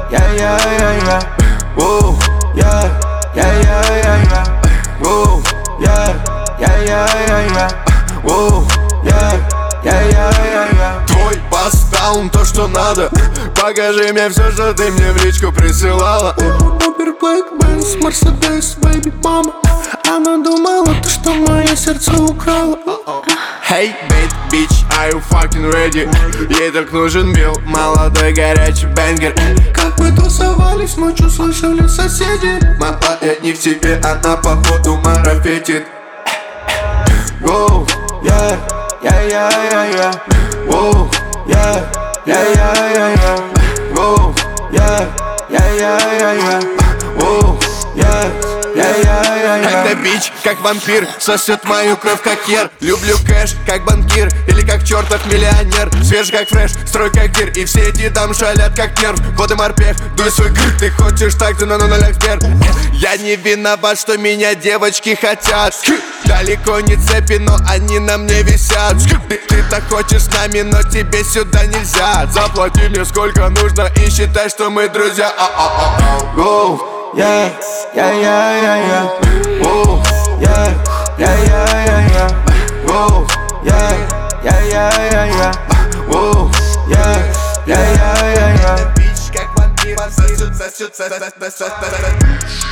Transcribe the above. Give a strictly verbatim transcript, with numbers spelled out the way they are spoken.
yeah, yeah, yeah, yeah. Whoa, yeah, yeah, yeah, yeah, yeah. Whoa, yeah, yeah, yeah, yeah, yeah. Whoa, yeah, yeah, yeah, yeah, yeah. Твой бас-даун, то, что надо. Покажи мне все, что ты мне в личку присылала. Uber Black Benz, Mercedes, baby mama. Она думала, то, что мое сердце украла. Hey, bad bitch, are you fucking ready? Ей так нужен бил, молодой горячий бенгер. Как мы тусовались, ночью слышали соседи. Мама, я не в тебе, она походу марафетит. Whoa, yeah, yeah, yeah, yeah, yeah. Whoa, yeah, yeah, yeah, yeah, yeah. Whoa, yeah, yeah, yeah, yeah, yeah. Whoa, yeah, yeah, yeah, yeah, yeah. Эта бич, как вампир, сосет мою кровь, как хер. Люблю кэш, как банкир, или как чертов миллионер. Свеж, как фреш, строй, как дир. И все эти там шалят, как нерв. Годы морпех, дуй свой гр. Ты хочешь так, ты на нулях сбер. Я не виноват, что меня девочки хотят. Далеко не цепи, но они на мне висят. Ты, ты так хочешь с нами, но тебе сюда нельзя. Заплати мне сколько нужно и считай, что мы друзья. Whoa, yeah, yeah, yeah, yeah, yeah. Whoa, yeah, yeah, yeah, yeah, yeah. Whoa, yeah, yeah, yeah, yeah, yeah. Whoa, yeah, yeah, yeah, yeah, yeah. Bitch, как вампир, сосет, сосет, сосет, сосет.